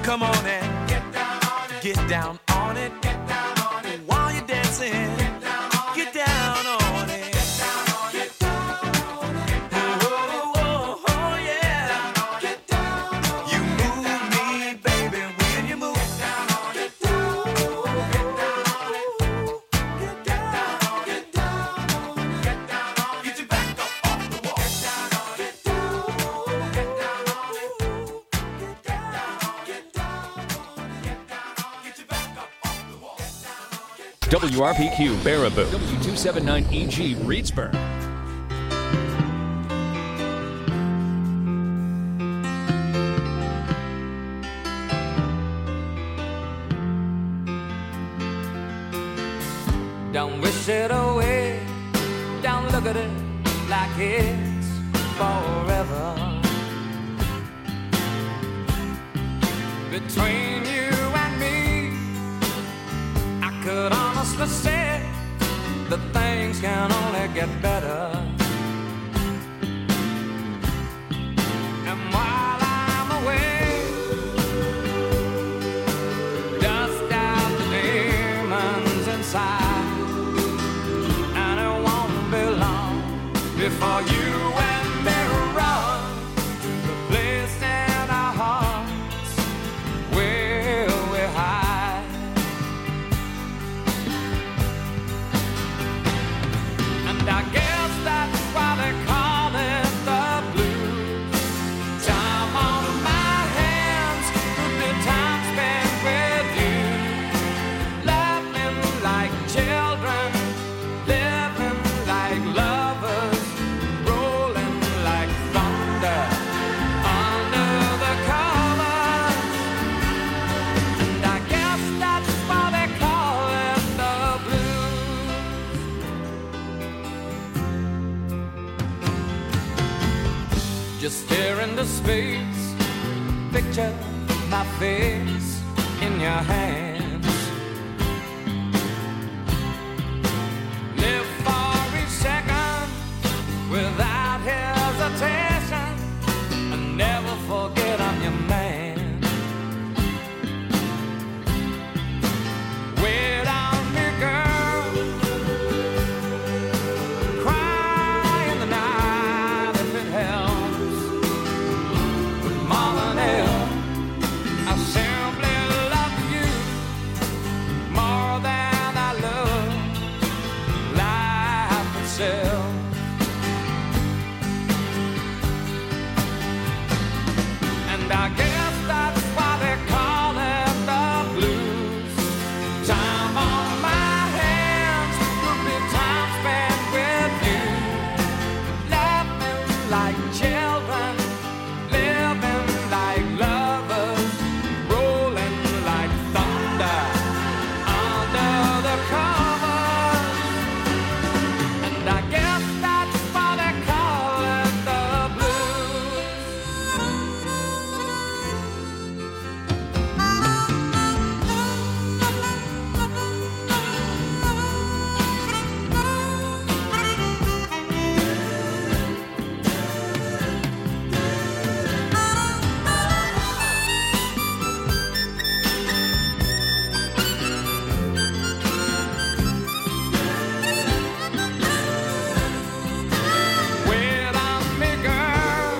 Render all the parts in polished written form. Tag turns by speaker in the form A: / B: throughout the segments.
A: Come on and get down on it. Get down on it. Get down on it. While you're dancing, get down on it. Get down on it. Get down on it. Get down on it. Oh, oh, oh, yeah. Get down on it. You move me, baby, when you move. Get down on it. Get down on it. Get down on it. Get down on it. Get down on it. Get your back up off the wall. Get down on it. Get down on it. Get down on it. Get down on it. Get down on it. Get down on it. Get your back up off the wall.
B: WRPQ Baraboo, W279EG Reedsburg.
C: Don't wish it away, don't look at it like it's forever. Between you and me, I could honestly say that things can only get better. And while I'm away, dust out the demons inside, and it won't be long before you and me run to the place in our hearts where we hide. And I guess that's why they call it the blues. Time on my hands could be time spent with you, laughing like children, living like lovers, rolling like thunder under the covers. And I guess that's why they call it the blues. Just stare into space, picture my face in your hands. Live for each second without hesitation, and never forget I'm your man. Wait on me, girl. Cry in the night if it helps. But more than ever, I simply love you more than I love life itself. And I guess that's why they call it the blues. Time on my hands would be time spent with you, laughing like children, living like lovers, rolling like thunder under the covers. And I guess that's why they call it the blues. Wait on me, girl.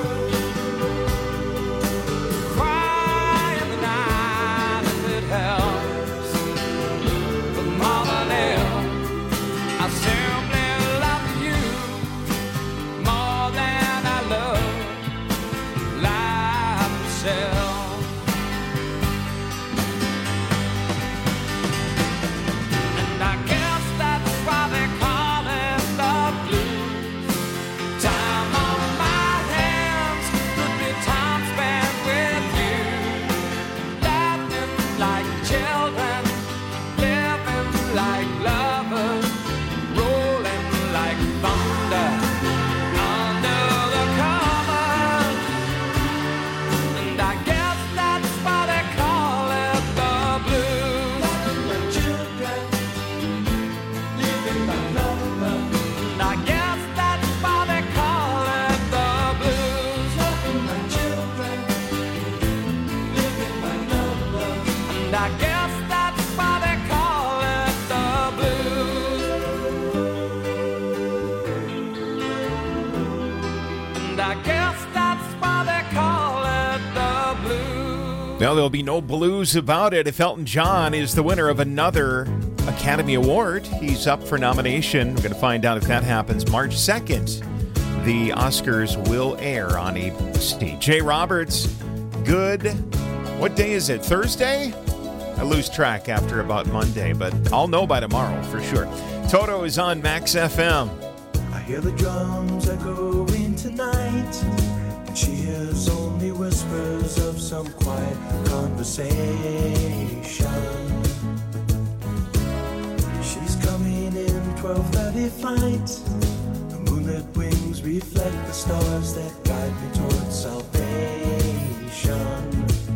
C: Cry in the night if it helps. But more than ever, I simply love you more than I love life itself. And I guess that's why they call it the blues. Time on my hands could be time spent with you, laughing like children, living like lovers, rolling like thunder under the covers. And I guess I guess that's why they call it the blues. And I guess that's why they call it the blues.
D: Now, there'll be no blues about it if Elton John is the winner of another Academy Award. He's up for nomination. We're going to find out if that happens March 2nd. The Oscars will air on ABC. Jay Roberts, good. What day is it? Thursday? I lose track after about Monday, but I'll know by tomorrow for sure. Toto is on Max FM.
E: I hear the drums echoing tonight, and she hears only whispers of some quiet conversation. She's coming in 12:30 flight. The moonlit wings reflect the stars that guide me towards salvation.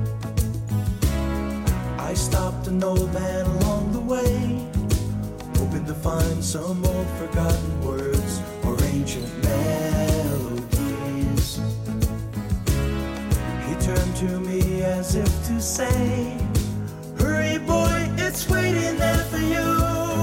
E: I stopped an old man along the way, hoping to find some old forgotten words or ancient melodies. He turned to me as if to say, hurry boy, it's waiting there for you.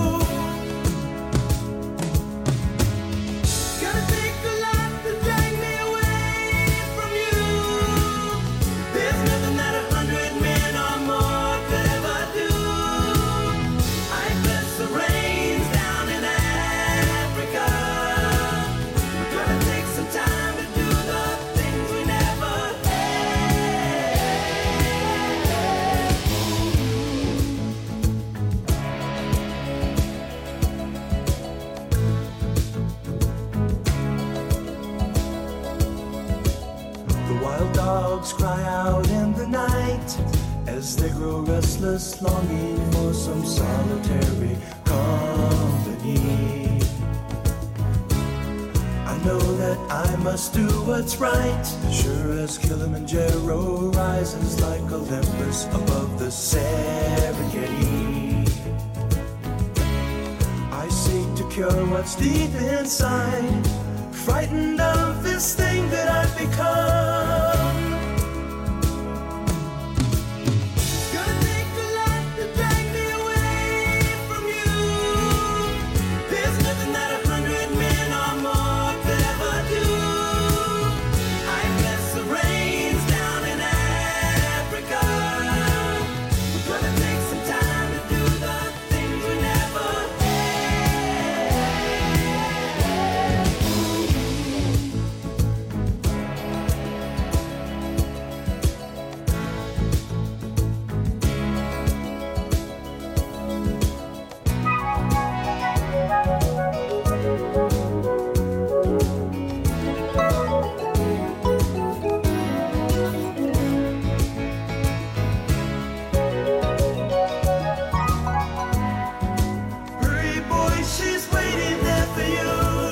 E: Gonna take a lot to drag me away from you. There's nothing that 100 men or more could ever do. I bless the rains down in Africa. We're gonna take some time to do the things we never The wild dogs cry out in the night as they grow restless, longing for some solitary company. I know that I must do what's right, sure as Kilimanjaro rises like Olympus above the Serengeti. I seek to cure what's deep inside, frightened of this thing that I've become. It's gonna take a lot to drag me away from you. There's nothing that 100 men or more could ever do. I bless the rains down in Africa. We're gonna take some time to do the things we never hurry boy, she's waiting there for you.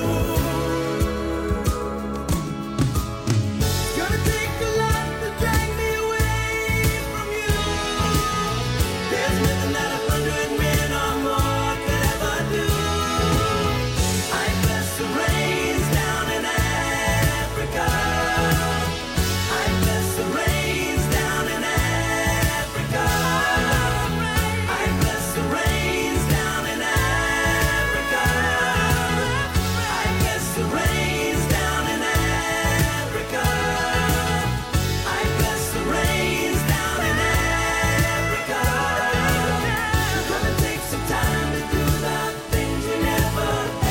E: Gonna take a lot to drag me away from you. There's nothing that 100 men or more could ever do. I bless the rains down in Africa. I bless the rains down in Africa. I bless the rains down in Africa. I bless the rains down in Africa. I bless the rains down in Africa. We're gonna take some time to do the things we never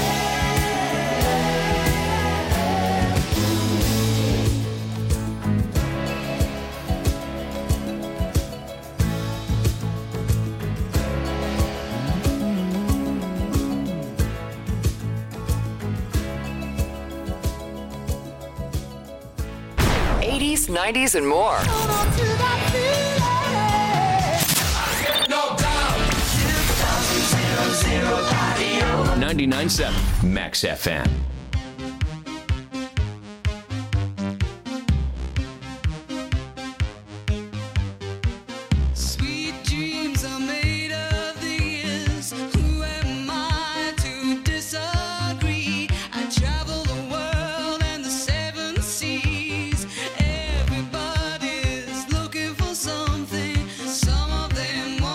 F: '80s, '90s, and more.
B: 99.7 Max FM.
G: Sweet dreams are made of these. Who am I to disagree? I travel the world and the 7 seas. Everybody's looking for something. Some of them want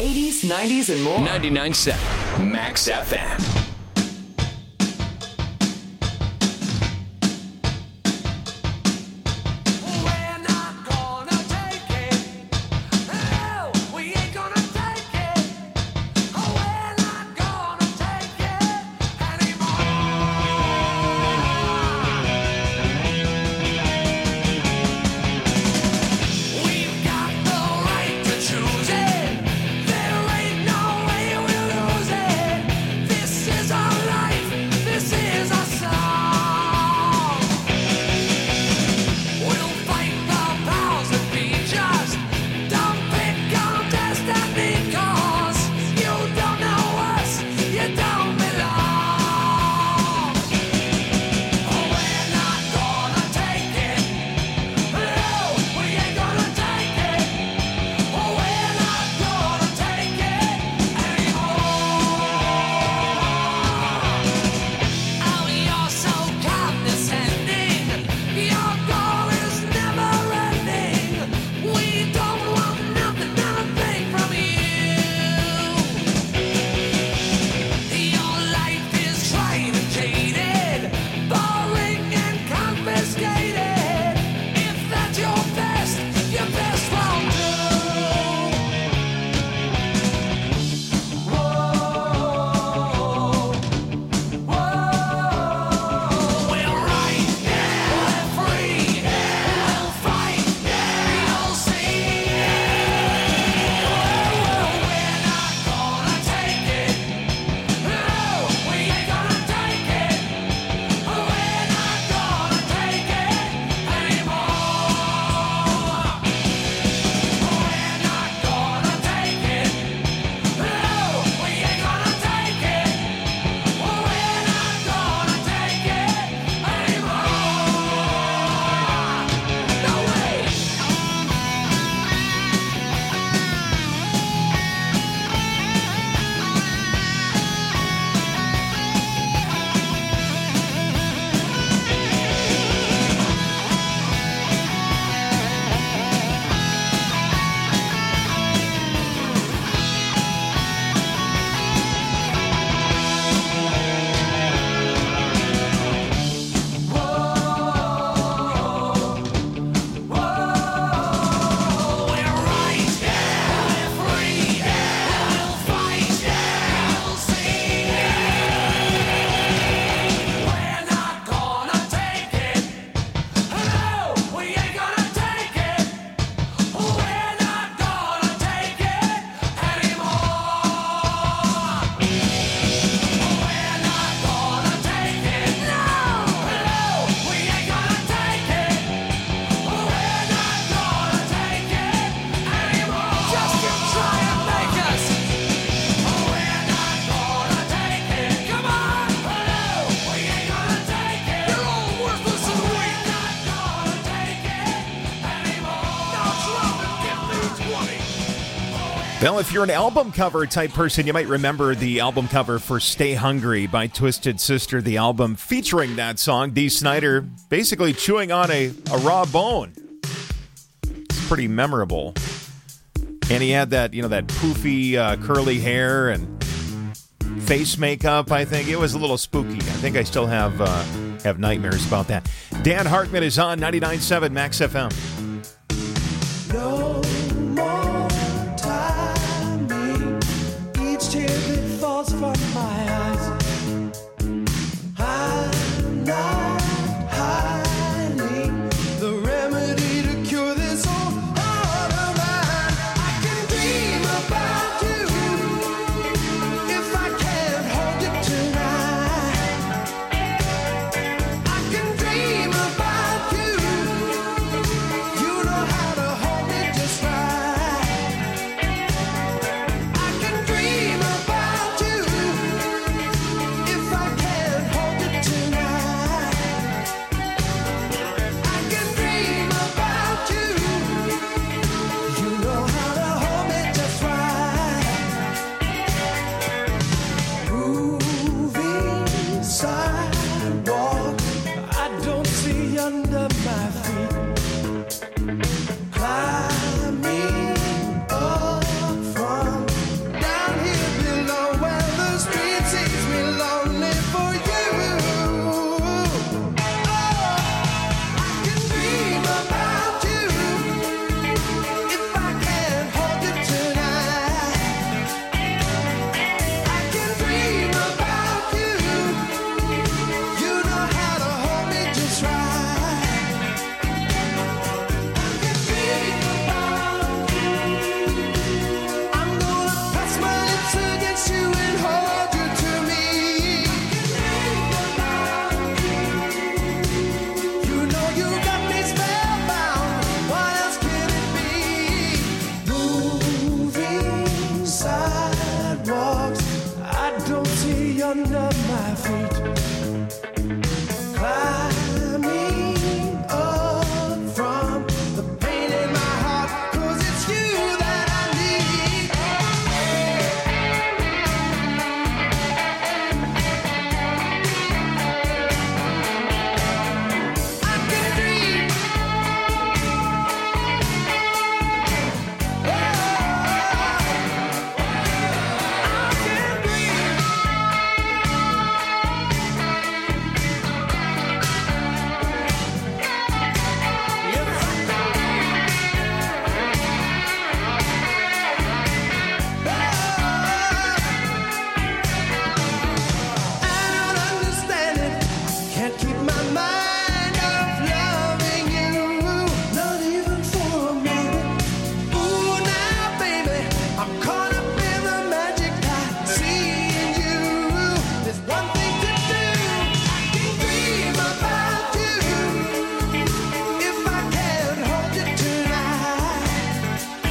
F: 80s, 90s, and more.
B: 99.7 Max FM.
C: We're not gonna take it. No, we ain't gonna take it. Oh, we're not gonna take it anymore. We've got the right to choose it. There ain't no way we'll lose it. This is our life. This is our song. We'll fight the powers that be just. Don't pick on destiny, 'cause you don't know us, you don't belong. Oh, we're not gonna take it. No, we ain't gonna take it. Oh, we're not gonna take it anymore. Oh, you're so condescending. Your goal is never ending. We don't want nothing from you. Your life is trade-and-jaded, boring and confiscated. If that's your best will do. We're right, we're free, we'll fight, you'll see. We're not gonna take it. No, we ain't gonna take it. We're not gonna take it anymore. We're not gonna take it. No, we ain't gonna take it. We're not gonna take it anymore. No way. We're right, we're free, we'll fight, you'll see. We're not gonna take it. No, we ain't gonna take it. We're not gonna take it anymore. We're not gonna take it. No, we ain't gonna take it. We're not gonna take it anymore. Just keep trying to make us. We're not gonna take it. Come on. No, we ain't gonna take it. You're all worthless and weak. We're not gonna take it anymore. Now drop and give me 20.
D: Well, if you're an album cover type person, you might remember the album cover for Stay Hungry by Twisted Sister, the album featuring that song. Dee Snider basically chewing on a raw bone. It's pretty memorable. And he had that, that poofy curly hair and face makeup, I think. It was a little spooky. I think I still have nightmares about that. Dan Hartman is on 99.7 Max FM.
E: No more timing. Each tear that falls from my eyes. I'm not hiding the remedy to cure this old heart of mine. I can dream about you if I can't hold it tonight. I can dream about you. feet. Climbing up from the pain in my heart, 'cause it's you that I need. I can dream. Can't keep my mind off loving you, not even for a minute. Ooh, now, baby, I'm caught up in the magic I see in you. There's one thing to do. I can dream about you. If I can't hold you tonight,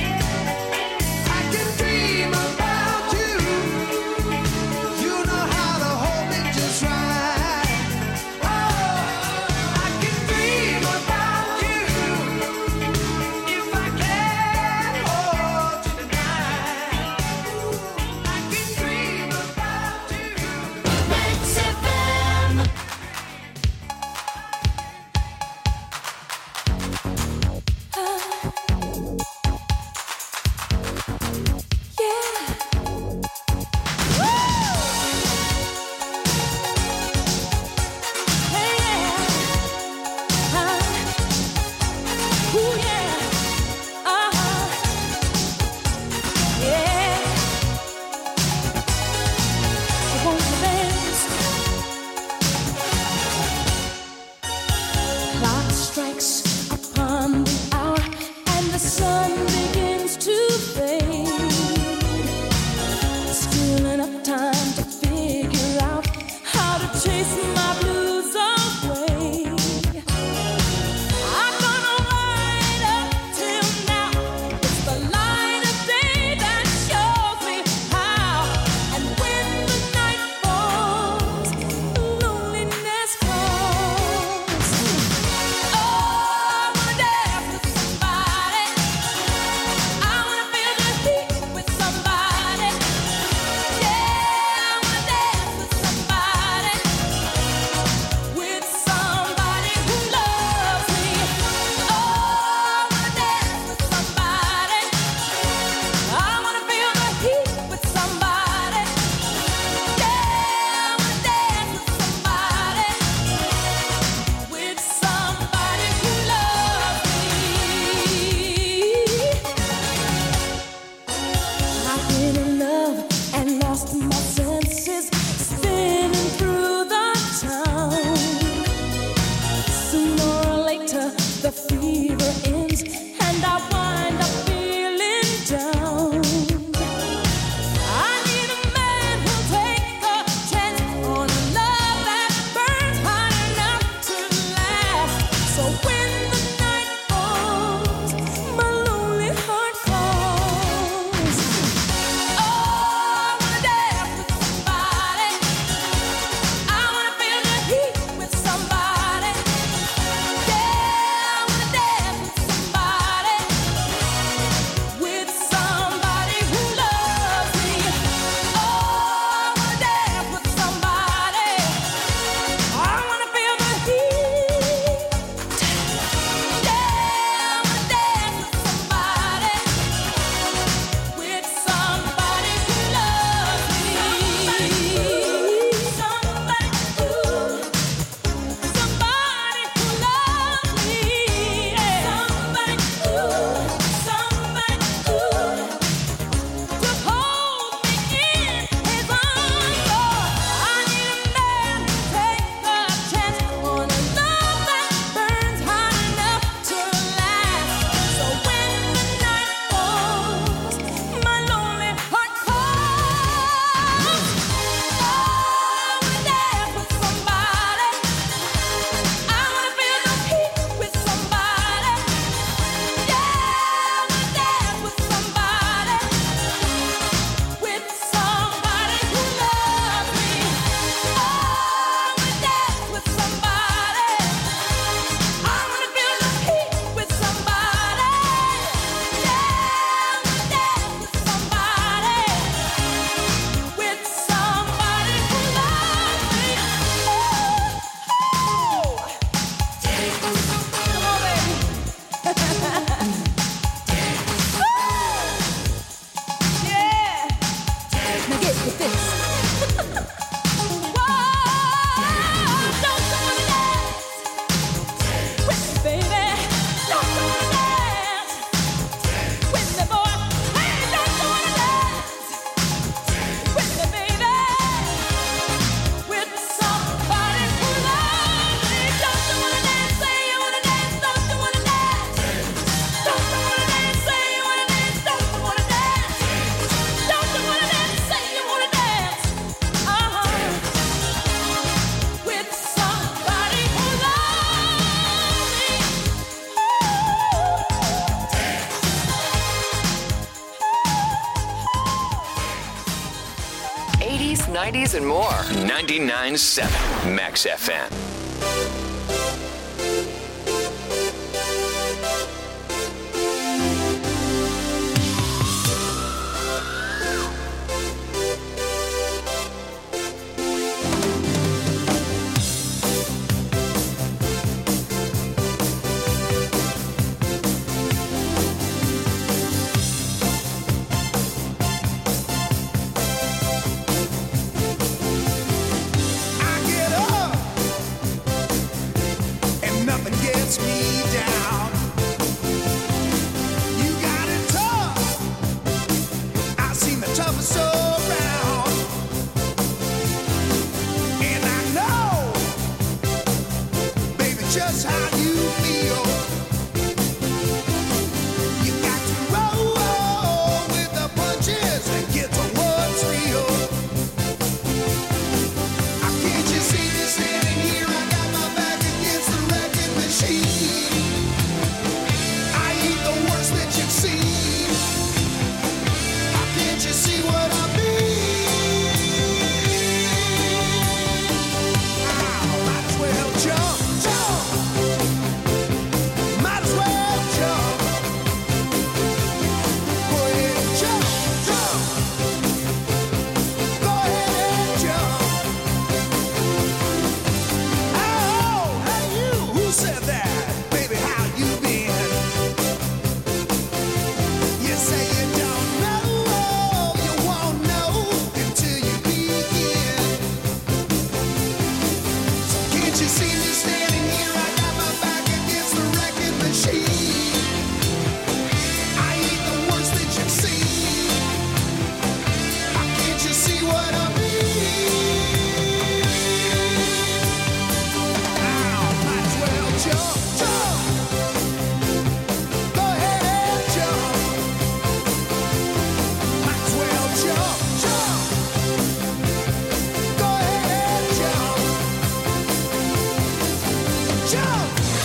E: I can dream about you. You know how to hold me just right. I can dream about you. If I can't hold you tonight, I can dream about you. Max FM.
H: Clock strikes upon the hour and the sun begins to fade. Still enough time to figure out how to chase my blues away. I'm gonna ride up till now. It's the light of day that shows me how. And when the night falls, loneliness calls. Oh, I wanna dance with somebody.
F: 90s, and more.
B: 99.7 Max FM.
E: I get up and nothing gets me down. You got it tough. I've seen the toughest around, and I know, baby, just how you feel. You got to roll with the punches and get to what's real. Can't you see me standing here? I got my back against the wrecking machine. I ain't the worst that you've seen. Can't you see what I mean? Might as well jump, jump. Might as well jump. Go ahead and jump, jump. Go ahead and jump. Oh, hey you, who said that? Baby, how you been? You say you don't know, you won't know until you begin. So can't you see me standing here? I got my back against the wrecking machine. I ain't the worst that you've seen. Can't you see what I mean? Might as well jump, jump. Go ahead and jump. Might as well jump, jump. Go ahead and jump. Jump.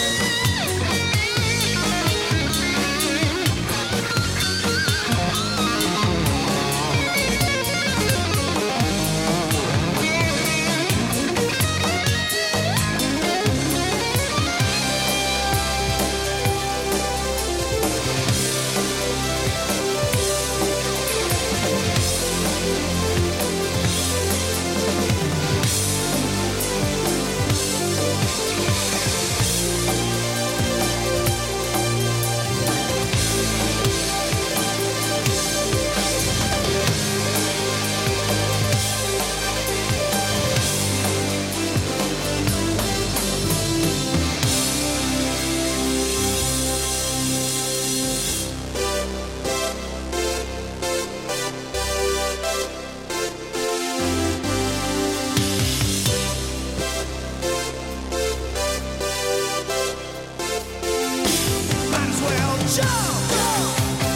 E: Might as well jump, jump.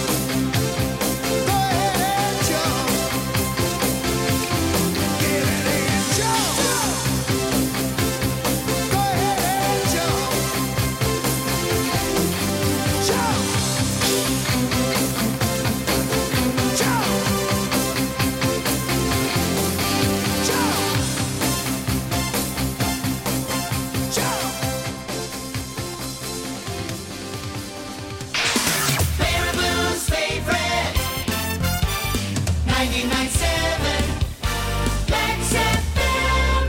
E: Go ahead and jump. Get it and jump, jump. Go ahead and jump. Jump. Jump. Jump. Jump.
C: Baraboo's favorite 99.7 Max FM.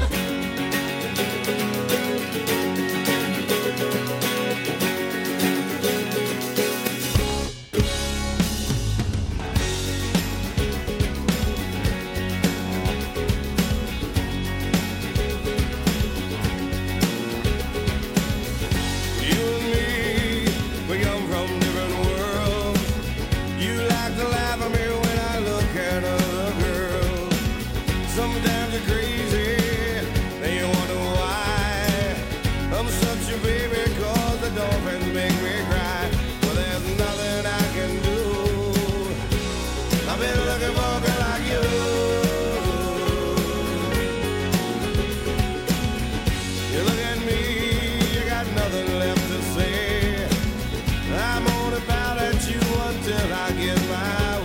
E: You and me, we come from different worlds. You like to laugh at me when I look at other girls. Sometimes you're crazy, then you wonder why. I'm such a baby 'cause the dolphins make me cry. But there's nothing I can do. I've been looking for a girl like you. You look at me, you got nothing left to say. I'm on about at you until I get my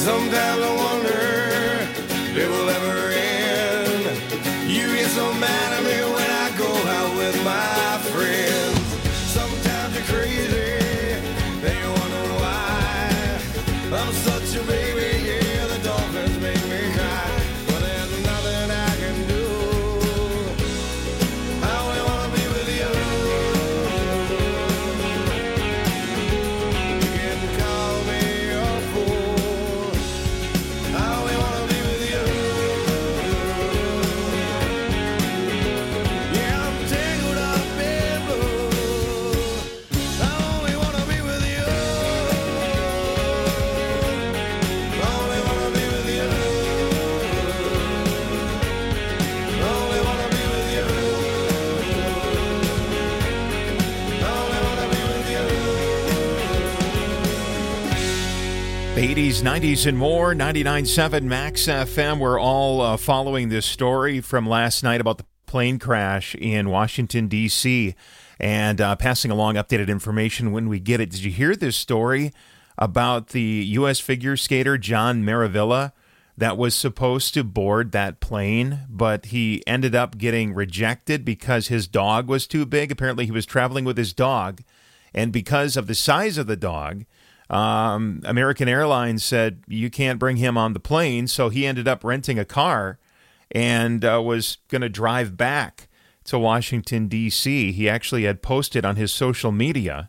E: Sometimes I wonder if it will ever end. You get so mad at me when I go out with my friends. Sometimes you're crazy, and you wonder why. I'm such a baby, yeah, the dolphins make me cry. But there's nothing I can do. I only wanna be with you. You can call me a fool. I only wanna be with you. Yeah, I'm tangled up in blue. I only wanna be with you. I only wanna be with you. I only wanna be with you. I only wanna be with you.
D: The 80s, 90s, and more, 99.7 Max FM. We're all following this story from last night about the plane crash in Washington, D.C., and passing along updated information when we get it. Did you hear this story about the U.S. figure skater John Maravilla that was supposed to board that plane, but he ended up getting rejected because his dog was too big? Apparently, he was traveling with his dog, and because of the size of the dog, American Airlines said you can't bring him on the plane, so he ended up renting a car and was going to drive back to Washington, D.C. He actually had posted on his social media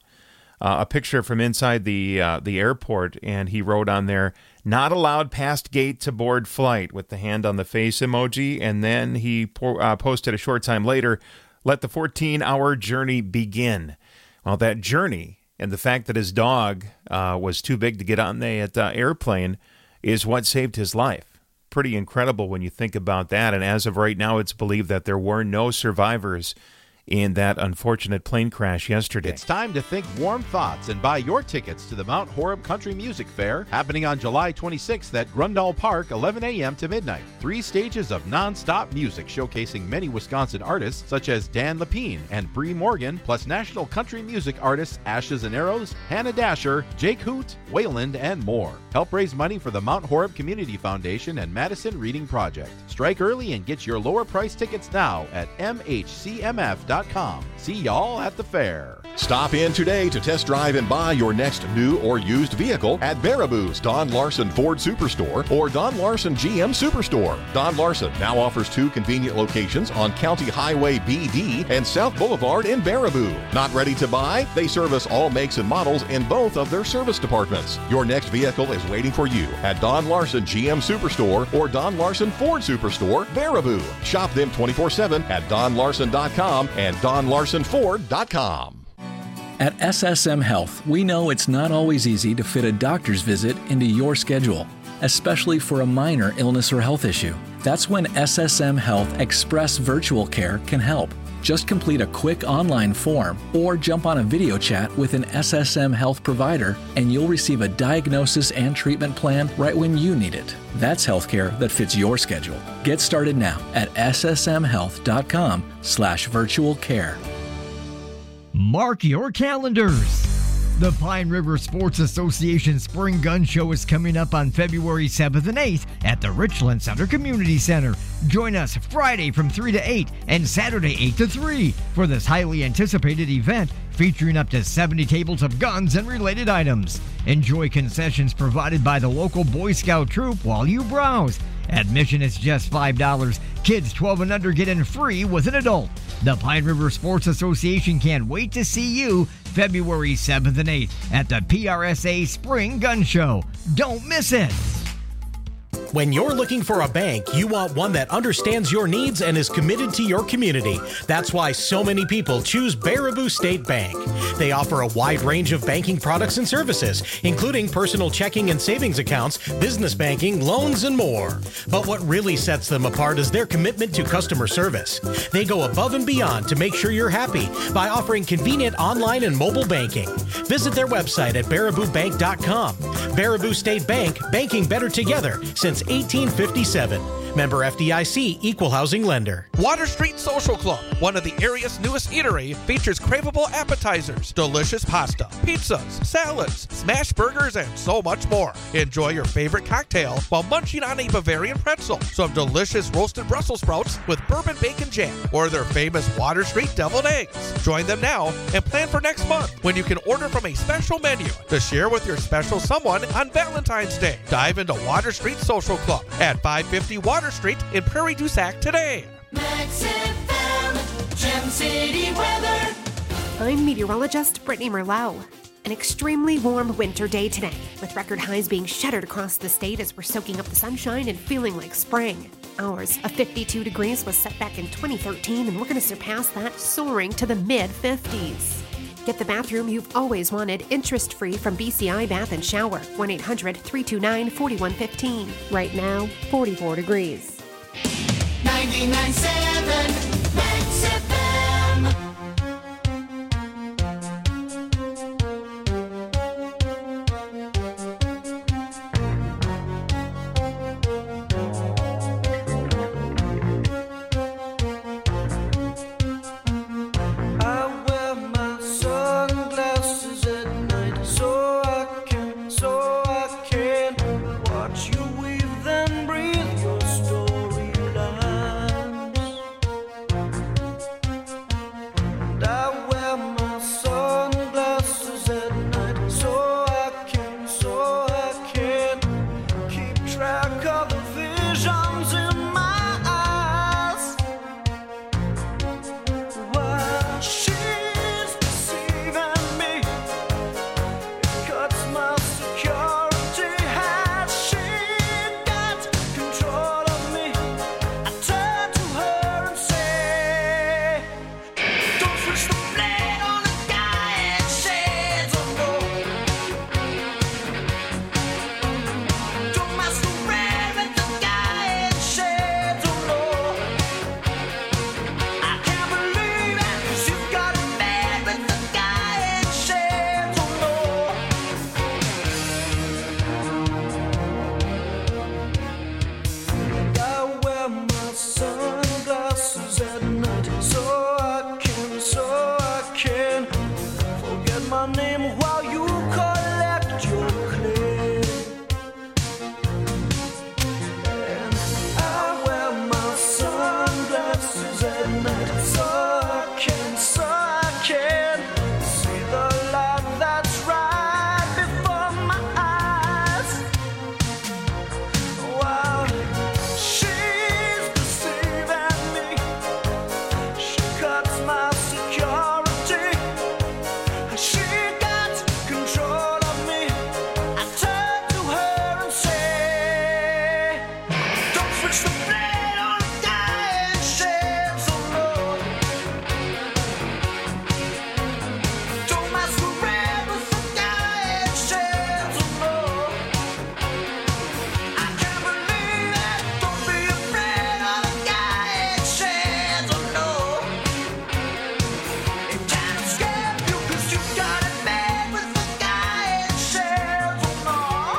D: a picture from inside the airport, and he wrote on there, "Not allowed past gate to board flight," with the hand on the face emoji, and then he posted a short time later, "Let the 14-hour journey begin." Well, that journey and the fact that his dog was too big to get on the airplane is what saved his life. Pretty incredible when you think about that. And as of right now, it's believed that there were no survivors in that unfortunate plane crash yesterday.
I: It's time to think warm thoughts and buy your tickets to the Mount Horeb Country Music Fair, happening on July 26th at Grundall Park, 11 a.m. to midnight. 3 stages of non-stop music showcasing many Wisconsin artists such as Dan Lepine and Bree Morgan, plus national country music artists Ashes and Arrows, Hannah Dasher, Jake Hoot, Wayland, and more. Help raise money for the Mount Horeb Community Foundation and Madison Reading Project. Strike early and get your lower price tickets now at mhcmf.com. See y'all at the fair.
J: Stop in today to test drive and buy your next new or used vehicle at Baraboo's Don Larson Ford Superstore or Don Larson GM Superstore. Don Larson now offers 2 convenient locations on County Highway BD and South Boulevard in Baraboo. Not ready to buy? They service all makes and models in both of their service departments. Your next vehicle is waiting for you at Don Larson GM Superstore or Don Larson Ford Superstore, Baraboo. Shop them 24/7 at donlarson.com and donlarsonford.com.
K: At SSM Health, we know it's not always easy to fit a doctor's visit into your schedule, especially for a minor illness or health issue. That's when SSM Health Express Virtual Care can help. Just complete a quick online form or jump on a video chat with an SSM Health provider and you'll receive a diagnosis and treatment plan right when you need it. That's healthcare that fits your schedule. Get started now at ssmhealth.com/virtual care.
L: Mark your calendars. The Pine River Sports Association Spring Gun Show is coming up on February 7th and 8th at the Richland Center Community Center. Join us Friday from 3 to 8 and Saturday 8 to 3 for this highly anticipated event featuring up to 70 tables of guns and related items. Enjoy concessions provided by the local Boy Scout troop while you browse. Admission is just $5. Kids 12 and under get in free with an adult. The Pine River Sports Association can't wait to see you February 7th and 8th at the PRSA Spring Gun Show. Don't miss it.
M: When you're looking for a bank, you want one that understands your needs and is committed to your community. That's why so many people choose Baraboo State Bank. They offer a wide range of banking products and services, including personal checking and savings accounts, business banking, loans, and more. But what really sets them apart is their commitment to customer service. They go above and beyond to make sure you're happy by offering convenient online and mobile banking. Visit their website at baraboobank.com. Baraboo State Bank, banking better together since 1857. Member FDIC, Equal Housing Lender.
N: Water Street Social Club, one of the area's newest eatery, features craveable appetizers, delicious pasta, pizzas, salads, smash burgers, and so much more. Enjoy your favorite cocktail while munching on a Bavarian pretzel, some delicious roasted Brussels sprouts with bourbon bacon jam, or their famous Water Street deviled eggs. Join them now and plan for next month when you can order from a special menu to share with your special someone on Valentine's Day. Dive into Water Street Social Club at 550 Water Street in Prairie du Sac today.
O: Max FM, Gem City weather.
P: I'm meteorologist Brittany Merlot. An extremely warm winter day today, with record highs being shattered across the state as we're soaking up the sunshine and feeling like spring. Ours of 52 degrees was set back in 2013, and we're going to surpass that, soaring to the mid-50s. Get the bathroom you've always wanted interest-free from BCI Bath and Shower. 1-800-329-4115. Right now, 44 degrees.
O: 99.7 Max FM.
E: I wear my sunglasses at night so I can watch you weave and breathe your storylines. And I wear my sunglasses at night so I can keep track of the visions in my eyes. While she's deceiving me, it cuts my security. Has she got control of me? I turn to her and say, don't switch the blade on a guy in shades of gold. Don't masquerade with the guy in shades of gold. I can't believe it, 'cause you've got a man with the guy in shades of gold. I wear my sunglasses at night so I can forget my name while you collect your clay. And I wear my sunglasses at night so I can see the light that's right before my eyes. While she's deceiving me, she cuts my security. She got control of me. I turn to her and say, don't switch the blade on a guy in shades of gold. Don't masquerade with the guy in shades of gold. I can't believe it. Don't be afraid of the guy in shades of gold. It can't escape you 'cause you got it made with the guy in shades of gold.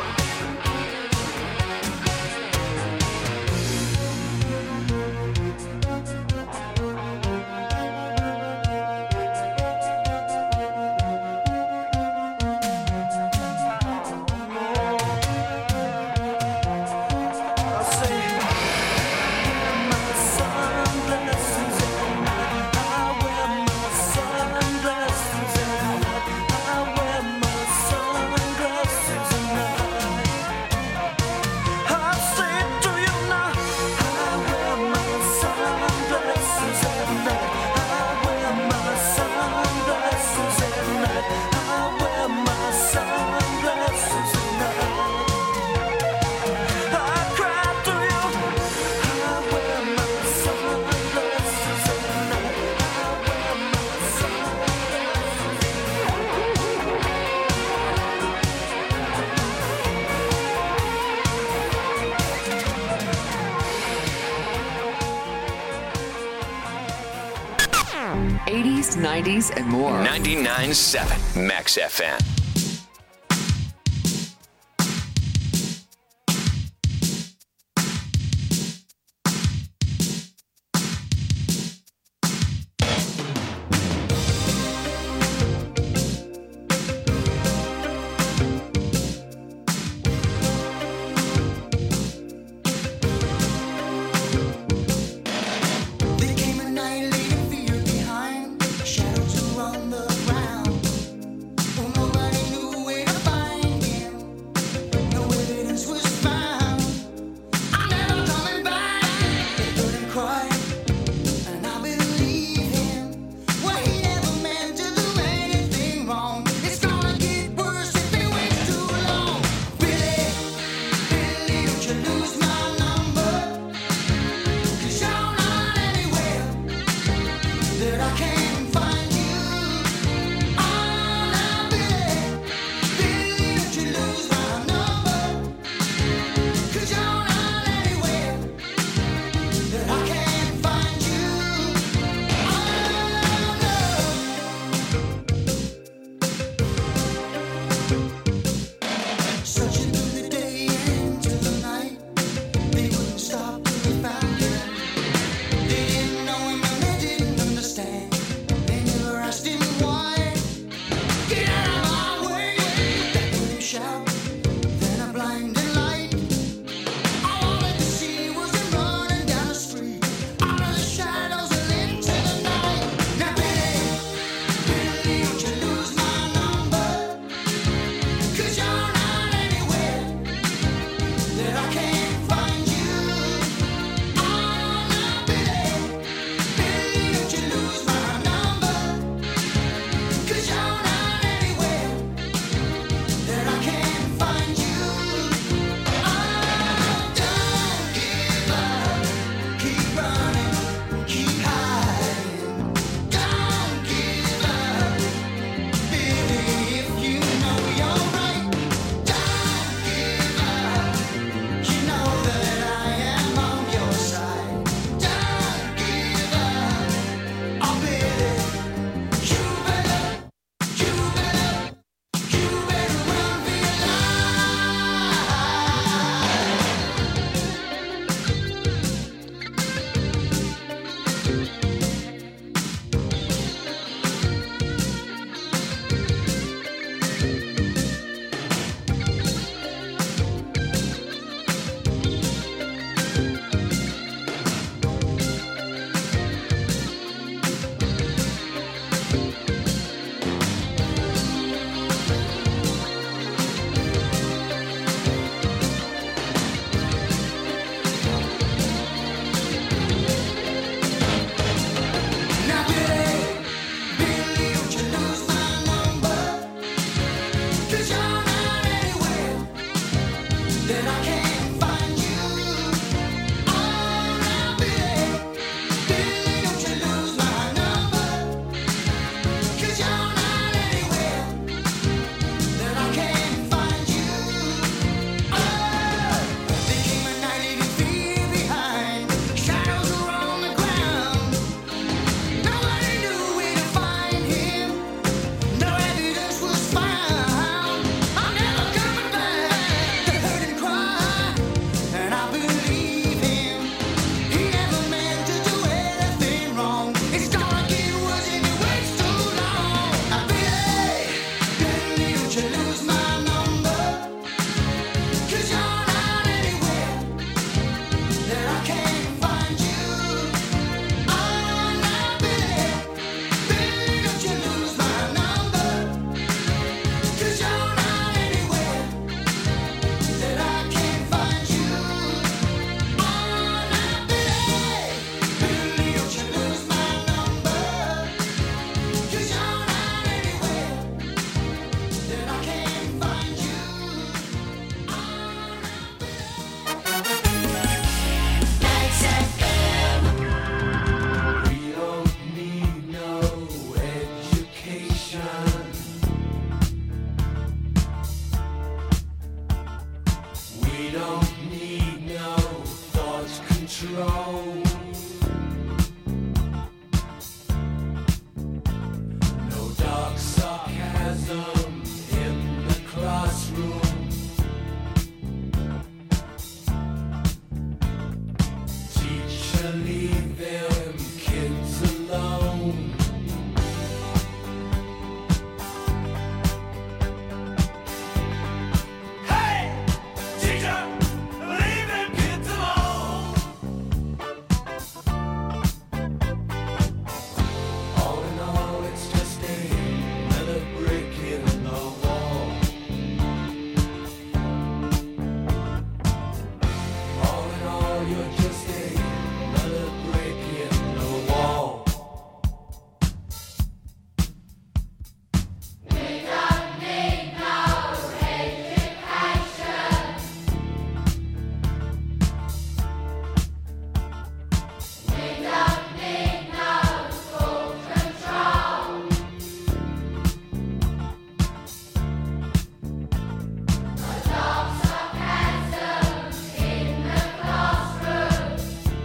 E: I say, my sunglasses at night. I wear my sunglasses at night. I wear my sunglasses at night. I say to you now, I wear my sunglasses at night. I wear my sunglasses at night. I wear my sunglasses at night. I cry to you. I wear my sunglasses at night. I wear my
F: '80s, '90s, and more.
B: 99.7 Max FM.
C: don't need no thought control. No dark sarcasm in the classroom. Teacher, leave them kids alone. Hey, teacher, leave them kids alone. All in all, it's just another brick in the wall. All in all, you're just another brick in the wall.
O: We don't need no education. We don't need no school control. No dark sarcasm in the classroom.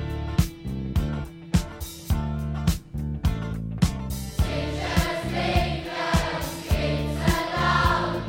O: Teachers leave them kids alone.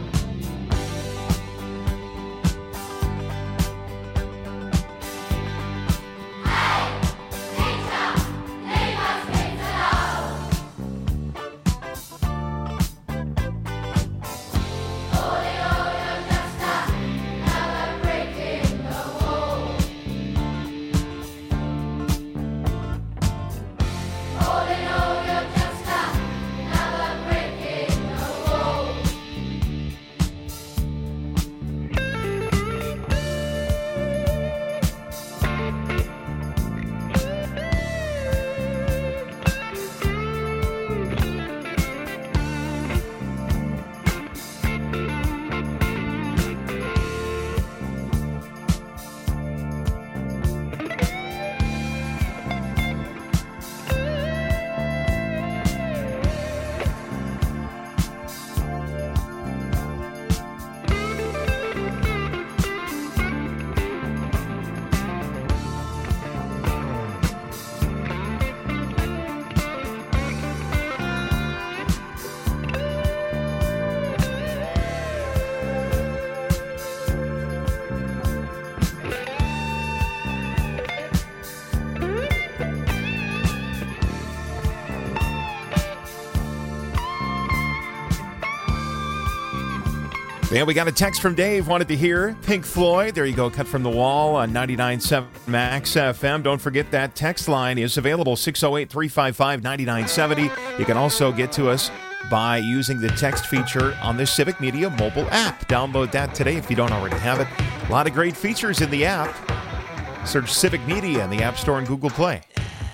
D: Yeah, we got a text from Dave. Wanted to hear Pink Floyd. There you go. Cut from the Wall on 99.7 Max FM. Don't forget that text line is available, 608-355-9970. You can also get to us by using the text feature on the Civic Media mobile app. Download that today if you don't already have it. A lot of great features in the app. Search Civic Media in the App Store and Google Play.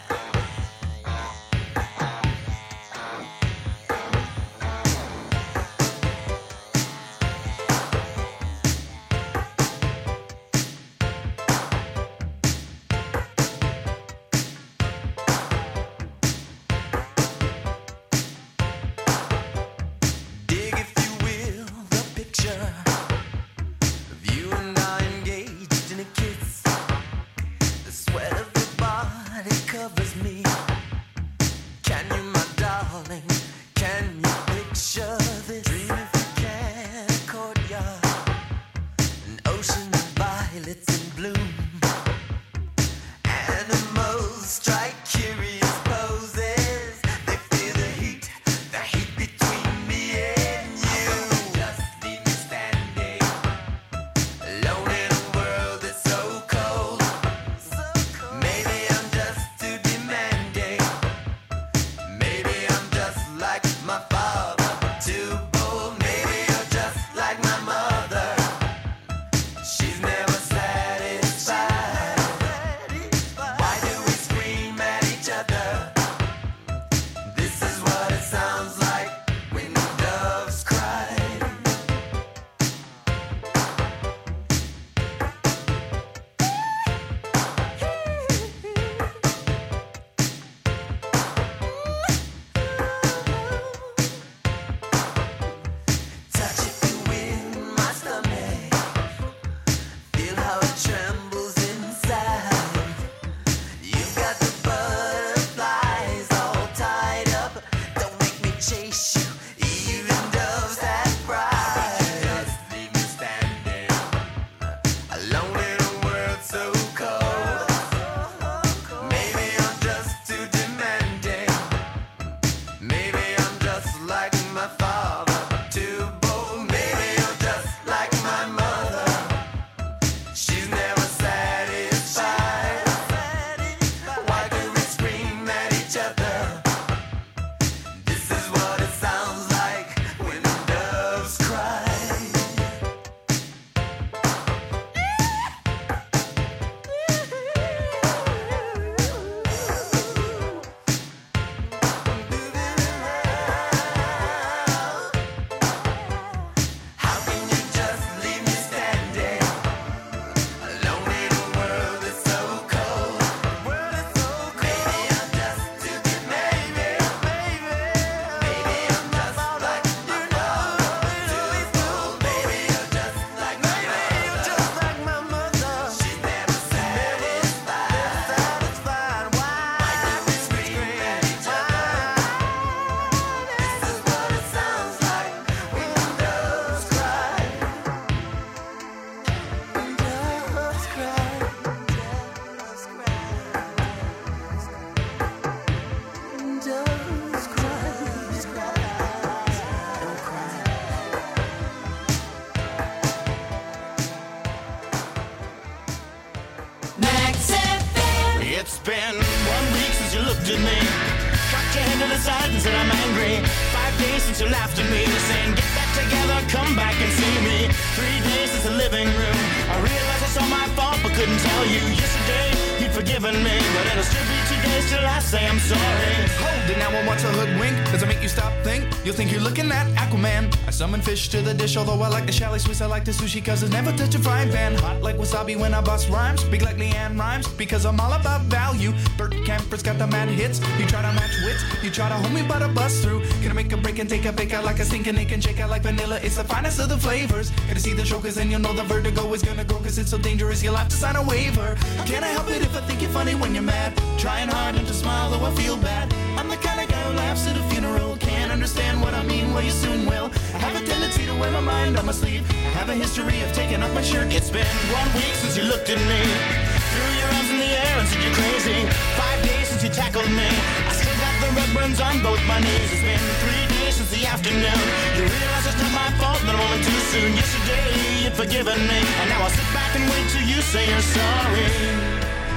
A: Dig, if you will, the picture of you and I engaged in a kiss. The sweat of your body covers me. Can you, my darling, can you picture this? Dream if you can, a courtyard, an ocean of violets in bloom. Animals strike curious poses. They feel the heat between me and you. Just leave me standing alone in a world that's so cold. Maybe I'm just too demanding. Maybe I'm just like my father, too bold. Maybe you're just like my mother. She's never satisfied.
E: It's been 1 week since you looked at me. Cocked your head to the side and said I'm angry. 5 days since you laughed at me, saying get back together, come back and see me. 3 days since the living room. I realized it's all my fault, but couldn't tell you. Yesterday you'd forgiven me, but it'll still be 2 days till I say I'm sorry.
Q: Hold it now and watch a hoodwink. Does it make you stop think? You'll think you're looking at Aquaman. I summon fish to the dish, although I like the chalet Swiss. I like the sushi cause it's never touch a frying pan. Hot like wasabi when I bust rhymes. Big like Leanne rhymes because I'm all about value. Bert Camper's got the mad hits. You try to match wits, you try to hold me but I bust through. Gonna make a break and take a bake out like a stinking egg and shake out like vanilla. It's the finest of the flavors. Gonna see the show cause then you'll know the vertigo is gonna go cause it's so dangerous you'll have to sign a waiver. Can I help it if I think you're funny when you're mad? Trying hard not to smile though I feel bad. I'm the kind of guy who laughs at a funeral. Can't understand what I mean, well you soon will. I have a tendency to wear my mind on my sleeve. I have a history of taking off my shirt.
E: It's been 1 week since you looked at me. Threw your arms in the air and said you're crazy. 5 days since you tackled me. I still got the red burns on both my knees. It's been 3 days since the afternoon. You realize it's not my fault, but a moment too soon. Yesterday you'd forgiven me, and now I'll sit back and wait till you say you're sorry.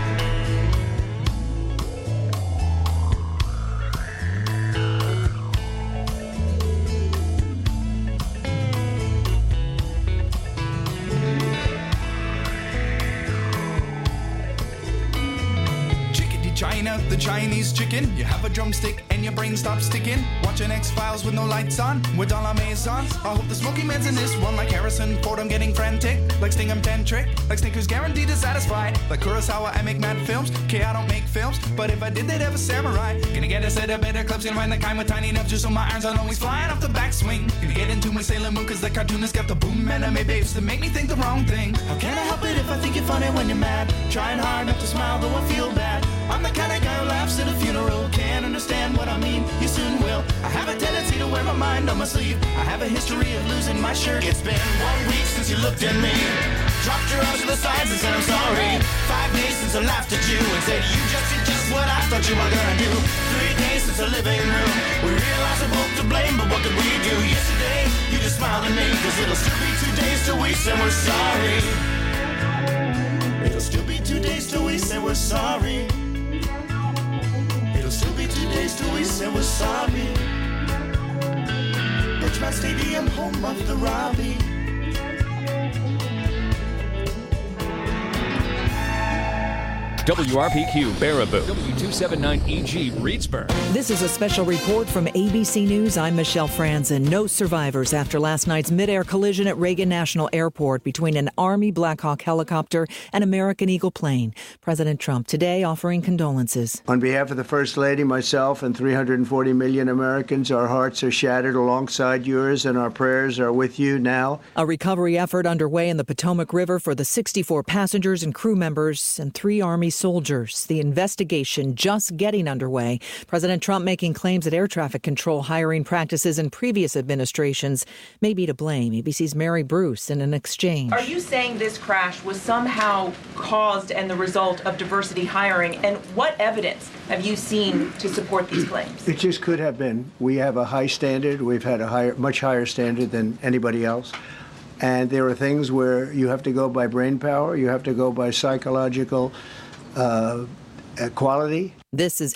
Q: China, the Chinese chicken. You have a drumstick and your brain stops sticking. Watching X-Files with no lights on, with all our maisons. I hope the Smoky Man's in this one, like Harrison Ford. I'm getting frantic, like Sting I'm tantric, like Snickers guaranteed to satisfy. Like Kurosawa, I make mad films. Okay, I don't make films, but if I did, they'd have a samurai. Gonna get a set of better clubs, gonna find the kind with tiny enough just so my irons aren't always flying off the backswing. Gonna get into my Sailor Moon, cause the cartoonist got the boom anime babes to make me think the wrong thing. How can I help it if I think you're funny when you're mad? Trying hard not to smile, though I feel bad. I'm the kind of guy who laughs at a funeral. Can't understand what I mean, you soon will. I have a tendency to wear my mind on my sleeve. I have a history of losing my shirt. It's been 1 week since you looked at me. Dropped your arms to the sides and said I'm sorry. 5 days since I laughed at you and said you just did just what I thought you were gonna do. 3 days since the living room. We realized we're both to blame, but what could we do? Yesterday, you just smiled at me, cause it'll still be 2 days till we say we're sorry. It'll still be 2 days till we say we're sorry. It'll still be 2 days till we say we're sorry. Birchmount Stadium, home of the Robbie.
R: WRPQ Baraboo, W279EG Reedsburg.
S: This is a special report from ABC News. I'm Michelle Franzen. No survivors after last night's mid-air collision at Reagan National Airport between an Army Black Hawk helicopter and American Eagle plane. President Trump today offering condolences.
T: On behalf of the First Lady, myself, and 340 million Americans, our hearts are shattered alongside yours, and our prayers are with you now.
S: A recovery effort underway in the Potomac River for the 64 passengers and crew members and 3 Army soldiers. The investigation just getting underway. President Trump making claims that air traffic control hiring practices in previous administrations may be to blame. ABC's Mary Bruce in an exchange.
U: Are you saying this crash was somehow caused and the result of diversity hiring? And what evidence have you seen to support these claims?
T: It just could have been. We have a high standard. We've had a much higher standard than anybody else. And there are things where you have to go by brain power. You have to go by psychological quality.
S: This is